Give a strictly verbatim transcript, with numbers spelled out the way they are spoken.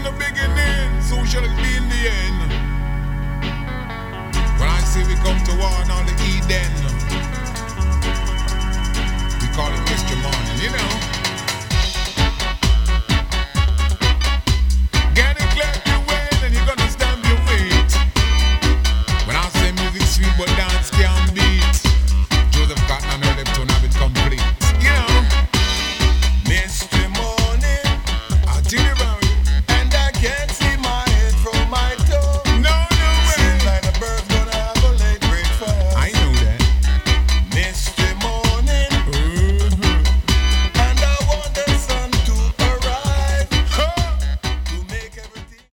the beginning, so shall it be in the end. When I say we come to war, now the Eden.